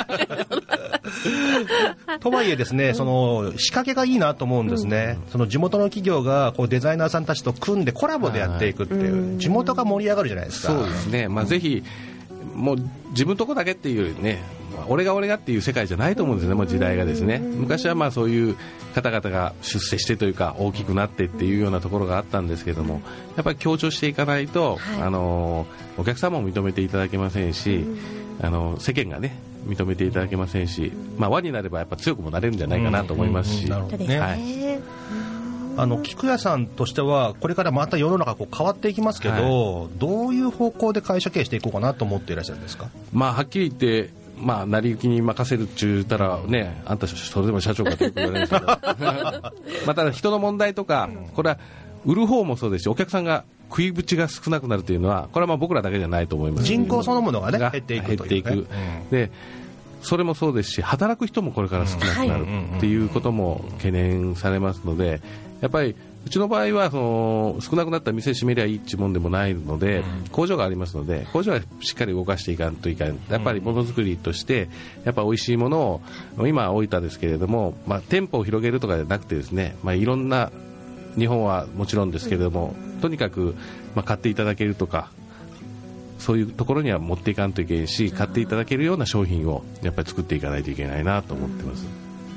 とはいえですね、その仕掛けがいいなと思うんですね。その地元の企業がこうデザイナーさんたちと組んでコラボでやっていくっていう、地元が盛り上がるじゃないですか。 そうですね、ぜひもう自分とこだけっていうよりね、俺がっていう世界じゃないと思うんですよね、もう時代がですね。昔はそういう方々が出世してというか大きくなってっていうようなところがあったんですけども、やっぱり強調していかないと、お客様も認めていただけませんし、世間がね認めていただけませんし、輪になればやっぱ強くもなれるんじゃないかなと思いますし、 菊屋さんとしてはこれからまた世の中変わっていきますけど、どういう方向で会社経営していこうかなと思っていらっしゃるんですか。 はっきり言って成り行きに任せるって言ったらね、あんたそれでも社長かとよく言われるんですけどただ人の問題とか、これは売る方もそうですし、お客さんが食い口が少なくなるというのは、これは僕らだけじゃないと思います。 人口そのものがね減っていくというね、 でそれもそうですし、働く人もこれから少なくなるっていうことも懸念されますので、やっぱりうちの場合は少なくなった店閉めりゃいいっていうもんでもないので、工場がありますので、工場はしっかり動かしていかんといかん。やっぱりものづくりとしてやっぱ美味しいものを、今大分ですけれども、店舗を広げるとかじゃなくてですね、いろんな、日本はもちろんですけれども、とにかく買っていただけるとか、そういうところには持っていかんといけないし、買っていただけるような商品をやっぱり作っていかないといけないなと思ってます。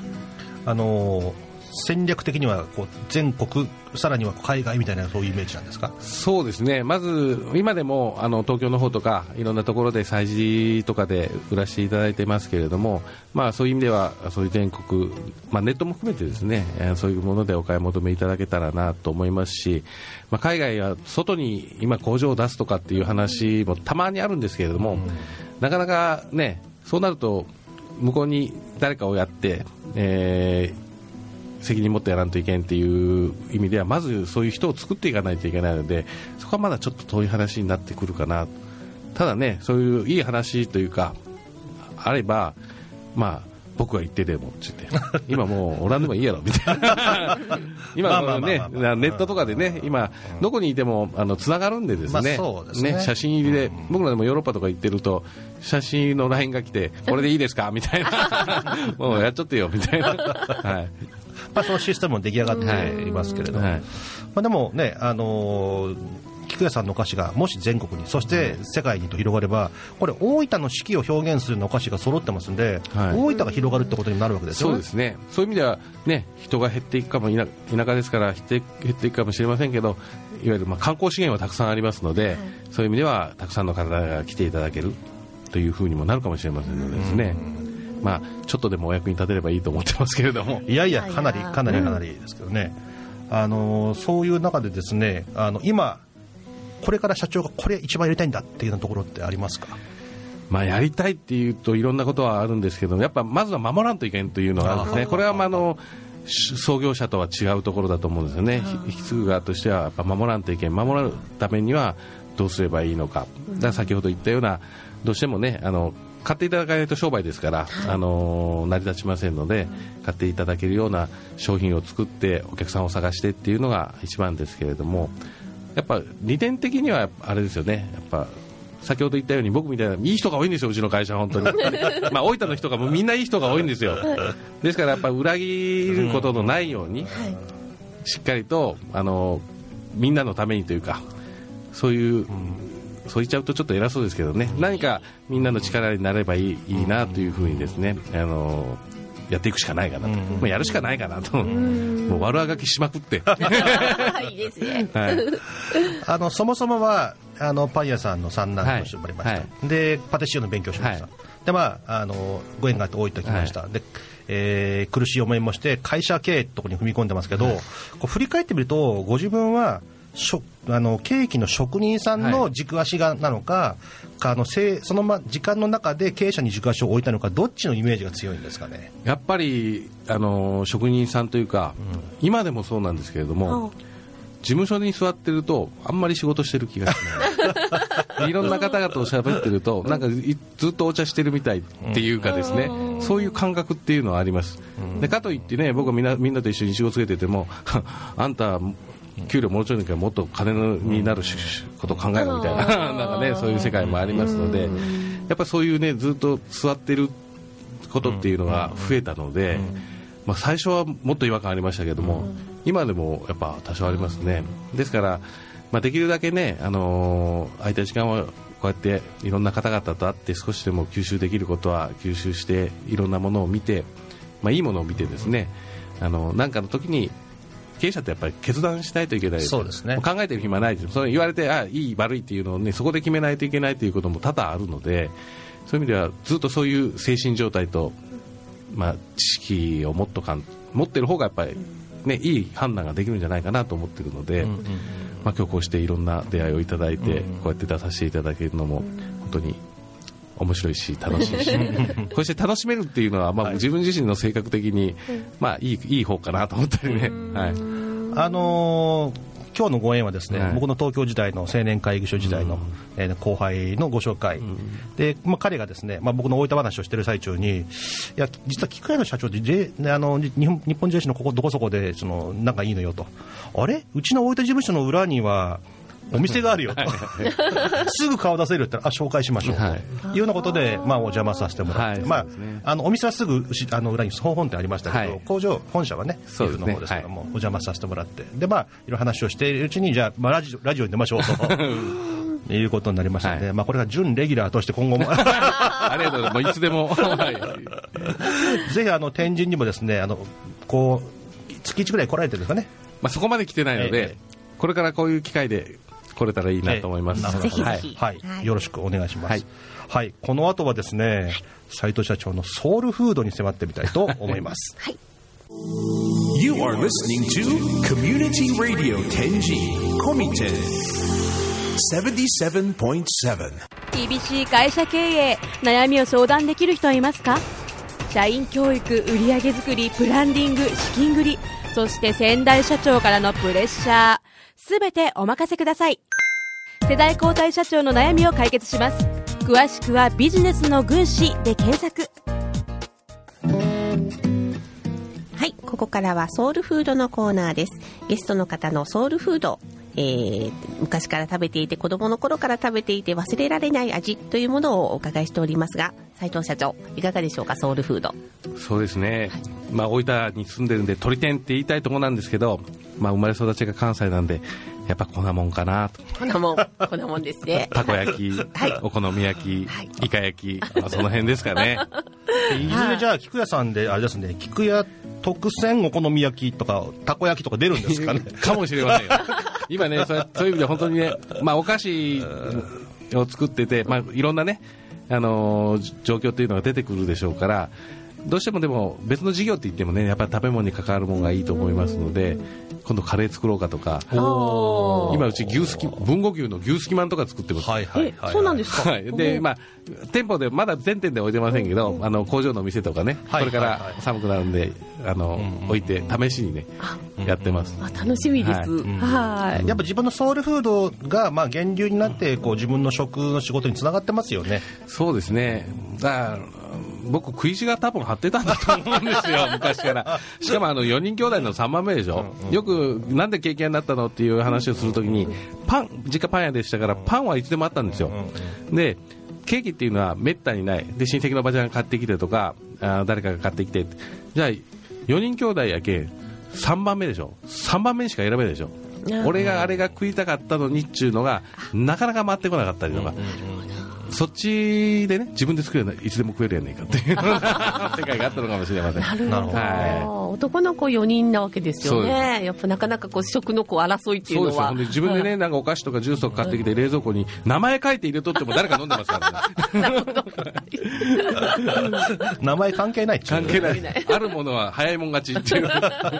戦略的には全国、さらには海外みたいな、そういうイメージなんですか？ そうですね、まず今でも東京の方とかいろんなところで催事とかで売らせていただいてますけれども、そういう意味ではそういう全国、ネットも含めてですね、そういうものでお買い求めいただけたらなと思いますし、海外は外に今工場を出すとかっていう話もたまにあるんですけれども、なかなかね、そうなると向こうに誰かをやって、責任持ってやらんといけんっていう意味では、まずそういう人を作っていかないといけないので、そこはまだちょっと遠い話になってくるかな。ただね、そういういい話というかあれば、僕は言ってでもって言って今もうおらんでもいいやろみたいな今ね、ネットとかでね、今どこにいてもつながるんでですね、写真入りで、僕らでもヨーロッパとか行ってると写真の LINE が来て、これでいいですかみたいなもうやっちゃってよみたいな、はい、 そのシステムも出来上がっていますけれども、でもね、菊屋さんのお菓子がもし全国に、そして世界にと広がれば、これ大分の四季を表現するようなお菓子が揃ってますんで、大分が広がるってことになるわけですよね。 そうですね、そういう意味ではね、人が減っていくかも、田舎ですから減っていくかもしれませんけど、いわゆる観光資源はたくさんありますので、そういう意味ではたくさんの方が来ていただけるというふうにもなるかもしれませんのでですね、ちょっとでもお役に立てればいいと思ってますけれども、 いやいや、かなりですけどね、そういう中でですね、今これから社長がこれ一番やりたいんだっていうようなところってありますか？ やりたいっていうといろんなことはあるんですけど、やっぱまずは守らんといけんというのがあるんですね。これは創業者とは違うところだと思うんですよね。引き継ぐ側としてはやっぱ守らんといけん、守るためにはどうすればいいのか。だから先ほど言ったような、どうしてもね、買っていただかないと商売ですから、成り立ちませんので、買っていただけるような商品を作ってお客さんを探してっていうのが一番ですけれども、やっぱ理念的にはあれですよね、やっぱ先ほど言ったように僕みたいないい人が多いんですよ、うちの会社は本当に大分の人がもうみんないい人が多いんですよ。ですからやっぱ裏切ることのないように、しっかりとみんなのためにというか、そう言っちゃうとちょっと偉そうですけどね、何かみんなの力になればいいなというふうにですね、やっていくしかないかなと、やるしかないかなと、もう悪あがきしまくっていいですね、 そもそもはパン屋さんの三男として生まれました、でパティシエの勉強しました、でご縁があって大分来ました、で苦しい思いもして会社経営ってところに踏み込んでますけど、振り返ってみるとご自分はケーキの職人さんの軸足なのか、その時間の中で経営者に軸足を置いたのか、どっちのイメージが強いんですかね。 やっぱり職人さんというか、今でもそうなんですけれども、事務所に座ってるとあんまり仕事してる気がしないいろんな方々と喋ってるとなんかずっとお茶してるみたいっていうかですね、そういう感覚っていうのはあります。でかといってね、僕はみんなと一緒に仕事つけててもあんた給料もうちょいの時はもっと金になることを考えろみたいななんかね、そういう世界もありますので、やっぱそういうね、ずっと座ってることっていうのが増えたので、最初はもっと違和感ありましたけども、今でもやっぱ多少ありますね。ですから、できるだけね、空いた時間はこうやっていろんな方々と会って少しでも吸収できることは吸収して、いろんなものを見て、いいものを見てですね、なんかの時に経営者ってやっぱり決断しないといけないです。 そうですね。 考えてる暇ないです。それ言われていい悪いっていうのをね、そこで決めないといけないということも多々あるので、そういう意味ではずっとそういう精神状態と、知識を持ってる方がやっぱりね、いい判断ができるんじゃないかなと思ってるので、今日こうしていろんな出会いをいただいて、こうやって出させていただけるのも本当に面白いし楽しいしこうして楽しめるっていうのは、自分自身の性格的に、いい方かなと思ったりね、 今日のご縁はですね、僕の東京時代の青年会議所時代の、後輩のご紹介、で、彼がですね、僕の大分話をしている最中に、いや実は菊屋の社長って、日本 JC のここどこそこで仲いいのよと、あれうちの大分事務所の裏にはお店があるよとすぐ顔出せるって言ったら紹介しましょうというようなことで、お邪魔させてもらって、お店はすぐ裏に総本店ありましたけど、工場本社はね岐阜の方ですけども、お邪魔させてもらって、でいろいろ話をしているうちに、じゃあ、ラジオに出ましょうということになりましたので、これが準レギュラーとして今後もありがとうございます。いつでもぜひ天神にもですね、月1ぐらい来られてるんですかね。 そこまで来てないので、これからこういう機会で来れたらいいなと思います。 ぜひぜひ、 よろしくお願いします。この後はですね、斉藤社長のソウルフードに迫ってみたいと思います。 You are listening to Community Radio Tenji Komiten 77.7 TBC 会社経営、悩みを相談できる人はいますか？社員教育、売上作り、ブランディング、資金繰り、そして先代社長からのプレッシャー、すべてお任せください。世代交代社長の悩みを解決します。詳しくはビジネスの軍師で検索。 はい、ここからはソウルフードのコーナーです。ゲストの方のソウルフード、昔から食べていて、子供の頃から食べていて忘れられない味というものをお伺いしておりますが、斉藤社長いかがでしょうか？ソウルフード。 そうですね、大分に住んでるんで鶏天って言いたいところなんですけど、生まれ育ちが関西なんでやっぱ粉もんかなと。 粉もんですね。 たこ焼き、お好み焼き、イカ焼き、その辺ですかね。 いずれじゃあ菊屋さんであれですね、菊屋特選お好み焼きとかたこ焼きとか出るんですかね。 かもしれませんよ。今ね、そういう意味で本当にね、お菓子を作ってて、いろんなね、状況というのが出てくるでしょうから、どうしてもでも別の事業って言ってもね、やっぱり食べ物に関わるものがいいと思いますので、今度カレー作ろうかとか、今うち豊後牛の牛すきまんとか作ってます。 そうなんですか。 で、店舗でまだ全店で置いてませんけど、工場の店とかね、これから寒くなるんで置いて試しにねやってます。 楽しみです。 やっぱ自分のソウルフードが源流になって自分の食の仕事につながってますよね。 そうですね。僕食い地が多分張ってたんだと思うんですよ昔から。しかも4人兄弟の3番目でしょ。よくなんでケーキ屋になったのっていう話をするときに、実家パン屋でしたからパンはいつでもあったんですよ。でケーキっていうのはめったにないで、親戚のおばちゃんが買ってきてとか誰かが買ってきて、じゃあ4人兄弟やけ3番目でしょ。3番目にしか選べないでしょ。俺があれが食いたかったのにっていうのがなかなか回ってこなかったりとか、そっちでね自分で作れないいつでも食えるやねんかっていう世界があったのかもしれません。 なるほど、男の子4人なわけですよね。やっぱなかなか食の争いっていうのは。 そうですよ。自分でね、なんかお菓子とかジュースとか買ってきて冷蔵庫に名前書いて入れとっても誰か飲んでますからね。なるほど。 名前関係ない。 関係ない。あるものは早いもん勝ちっていう。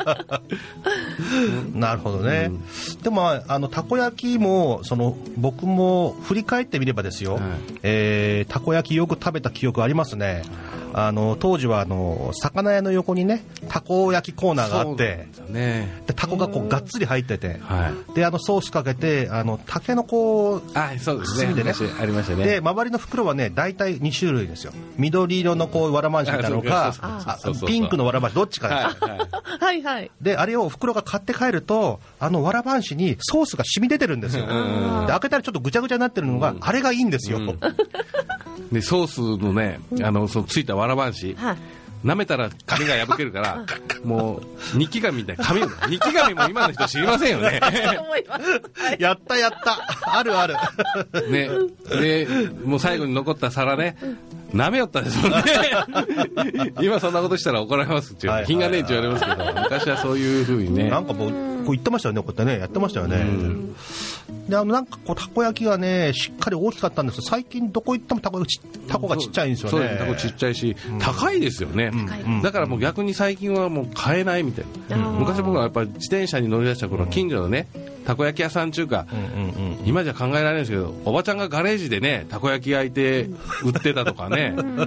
なるほどね。でもたこ焼きも僕も振り返ってみればですよ。たこ焼きよく食べた記憶ありますね。当時は魚屋の横にねたこ焼きコーナーがあって、でたこががっつり入ってて、でソースかけてたけのこそうですね、 炭でねありましたね。 で周りの袋はね大体2種類ですよ。緑色のわらばんしみたいなのかピンクのわらばんしどっちかはいはい。であれを袋が買って帰るとわらばんしにソースが染み出てるんですよ。で開けたらちょっとぐちゃぐちゃになってるのが、あれがいいんですよ。 でソースのねついたわらばんし、舐めたら紙が破けるからもう日記紙みたいな日記紙も今の人知りませんよね。 やったあるあるね。でもう最後に残った皿ね舐めよったですもんね。今そんなことしたら怒られますっていう、品がねえって言われますけど、昔はそういう風にね、 なんかもう言ってましたよね。こうやってねやってましたよね。でなんかたこ焼きがねしっかり大きかったんですけど、最近どこ行ってもたこがちっちゃいんですよね。 そうたこちっちゃいし、高いですよね。だからもう逆に最近はもう買えないみたいな。昔僕はやっぱり自転車に乗り出した頃、近所のねたこ焼き屋さん中か、今じゃ考えられないんですけど、おばちゃんがガレージでねたこ焼き焼いて売ってたとかね。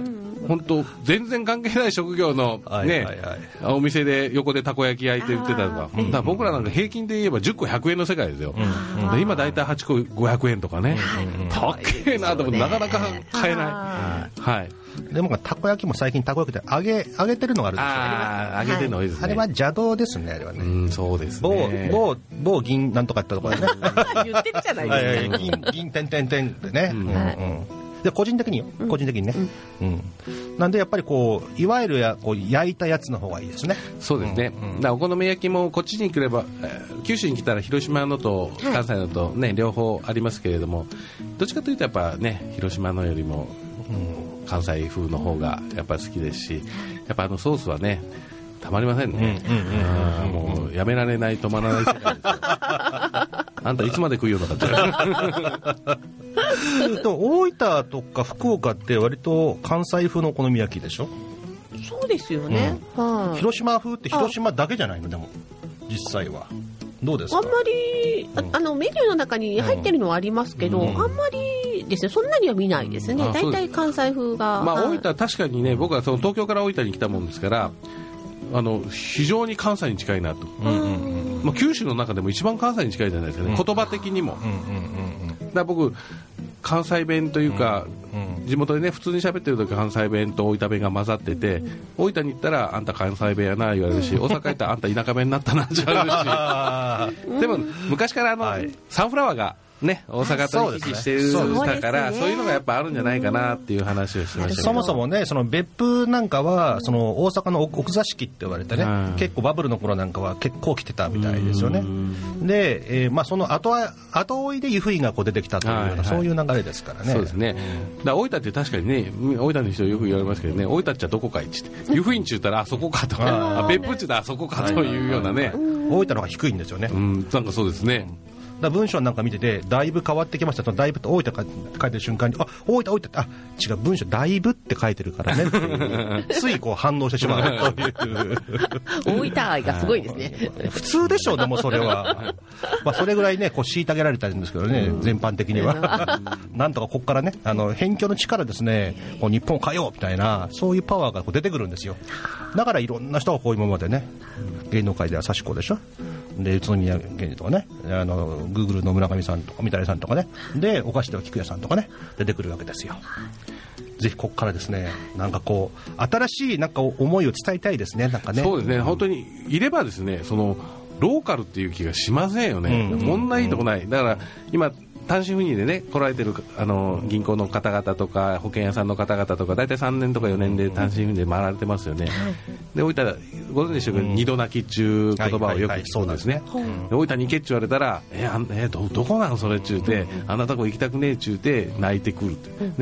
本当全然関係ない職業のね、お店で横でたこ焼き焼いて売ってたとか、だから僕らなんか平均で言えば10個100円の世界ですよ。で今だいたい8個500円とかね、高えなと思ってなかなか買えない。はい。でもたこ焼きも最近たこ焼きって揚げてるのがあるんですよ。 揚げてるの多いですね。 あれは邪道ですね、あれはね。 そうですね。 某銀なんとかってところでね。 言ってるじゃないですか。銀点々点ってね。で個人的にね、なんでやっぱりこういわゆるこう焼いたやつの方がいいですね。 そうですね。お好み焼きもこっちに来れば、九州に来たら広島のと関西のとね、両方ありますけれども、どっちかというとやっぱね広島のよりも関西風の方がやっぱり好きですし、やっぱソースはねたまりませんね。もうやめられない、止まらない世界です。あんたいつまで食いようのかってでも大分とか福岡って割と関西風のお好み焼きでしょ。 そうですよね、 広島風って広島だけじゃないの。でも実際はどうですか。 あんまりメニューの中に入ってるのはありますけど、あんまりですね、そんなには見ないですね。だいたい関西風が、 大分は確かにね、僕はその東京から大分に来たもんですから非常に関西に近いなと、九州の中でも一番関西に近いじゃないですかね、言葉的にも。だから僕関西弁というか、地元でね普通に喋ってる時関西弁と大分弁が混ざってて、大分に行ったらあんた関西弁やな言われるし、大阪行ったらあんた田舎弁になったなって言われるしでも昔からサンフラワーがね、大阪と行き来してるだから、そういうのがやっぱあるんじゃないかなっていう話をしましたけど、 そもそもね、その別府なんかはその大阪の奥座敷って言われてね、結構バブルの頃なんかは結構来てたみたいですよね。で、その後追いで湯布院がこう出てきたというような、そういう流れですからね。 そうですね。だ大分って確かにね、大分の人よく言われますけどね、大分っちゃどこかいっちって湯布院っちゅうたらあそこかとか、別府っちゅうたらあそこかというようなね、 大分の方が低いんですよね。 なんかそうですね。 文章なんか見ててだいぶ変わってきました。そのだいぶって大分書いてる瞬間に大分って違う、文章だいぶって書いてるからねってついこう反応してしまうという大分愛がすごいですね。 普通でしょう。でもそれはそれぐらいねこう虐げられたんですけどね、全般的にはなんとかここからね辺境の力ですね、こう日本を変えようみたいなそういうパワーがこう出てくるんですよ。だからいろんな人がこういうままでね、芸能界では幸子でしょ、で宇都宮芸人とかね、グーグルの村上さんとか三谷さんとかね、でお菓子では菊屋さんとかね出てくるわけですよ。ぜひここからですね、なんかこう新しいなんか思いを伝えたいですね。なんかね、 そうですね、本当にいればですね、そのローカルっていう気がしませんよね。こんないいとこない。だから今単身赴任でね来られてる銀行の方々とか保険屋さんの方々とか大体3年とか4年で単身赴任で回られてますよね。で大分ご存知でしょうけど、二度泣きっちゅう言葉をよく聞くんですね。大分に行けっちゅわれたらどこなんそれっちゅうて、あんなとこ行きたくねえっちゅうて泣いてくるって、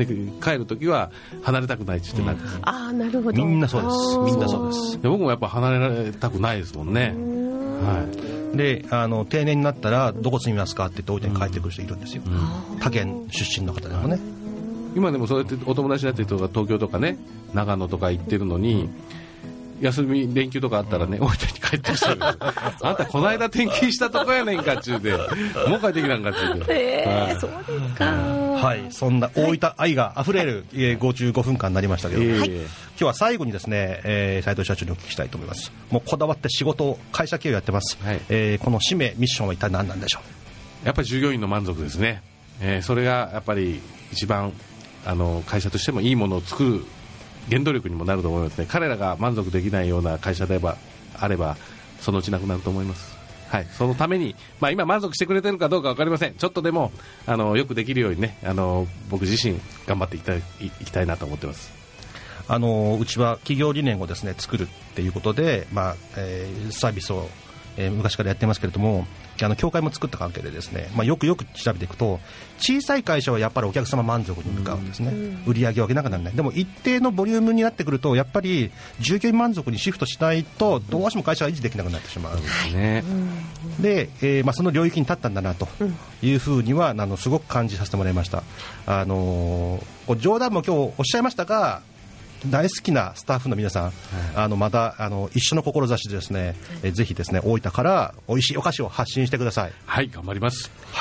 で帰るときは離れたくないっちゅうて泣く。 なるほど。 みんなそうです。みんなそうです。 で僕もやっぱ離れられたくないですもんね。 で定年になったらどこ住みますかって言って大分に帰ってくる人いるんですよ。他県出身の方でもね。 今でもそうやってお友達だって人が東京とかね長野とか行ってるのに、休み連休とかあったらね大分に帰ってきてるあんたこの間転勤したとこやねんかっちゅうでもう帰ってきたんかっちゅうで、 そうですか。 はい、そんな大分愛があふれる55分間になりましたけど、今日は最後にですね、斉藤社長にお聞きしたいと思います。もうこだわって仕事会社経営をやってます、この使命ミッションは一体何なんでしょう。やっぱり従業員の満足ですね。それがやっぱり一番会社としてもいいものを作る原動力にもなると思いますね。彼らが満足できないような会社であればそのうちなくなると思います。はい、そのために、今満足してくれてるかどうか分かりません。ちょっとでもよくできるようにね、僕自身頑張っていきたいなと思ってます。 うちは企業理念をですね作るっていうことで、サービスを、昔からやってますけれども、協会も作った関係でですね、よく調べていくと小さい会社はやっぱりお客様満足に向かうんですね、売り上げを上げなきゃならない。でも一定のボリュームになってくるとやっぱり従業員満足にシフトしないとどうしても会社が維持できなくなってしまう、で、その領域に立ったんだなというふうにはすごく感じさせてもらいました。冗談も今日おっしゃいましたが、大好きなスタッフの皆さん、また一緒の志でですね、ぜひですね大分から美味しいお菓子を発信してください。 はい、頑張ります。 はい、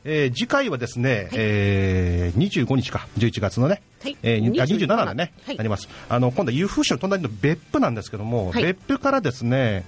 次回はですね、25日か、11月のね、27でね、なります。今度は湯布市の隣の別府なんですけども、別府からですね、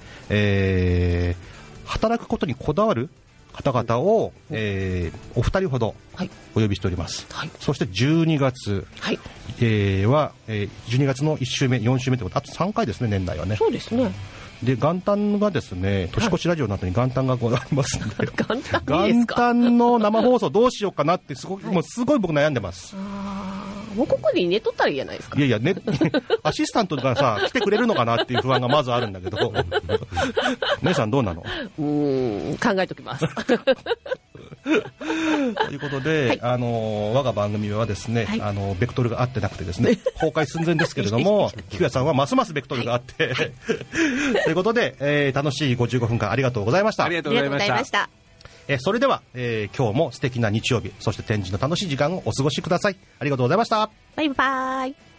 働くことにこだわる方々を、お二人ほどお呼びしております。そして12月、は、12月の1週目、4週目ということで、あと3回ですね、年内はね。 そうですね。 で元旦がですね、年越しラジオの後に元旦がございますので、元旦の生放送どうしようかなってもうすごい僕悩んでます。 もうここに寝とったらいいじゃないですか。 いやアシスタントがさ来てくれるのかなっていう不安がまずあるんだけど姉さんどうなの？ 考えときますということで、我が番組はですね、ベクトルが合ってなくてですね、崩壊寸前ですけれども菊谷さんはますますベクトルがあってということで、楽しい55分間ありがとうございました。 ありがとうございました。 それでは、今日も素敵な日曜日、そして展示の楽しい時間をお過ごしください。ありがとうございました。 バイバイ。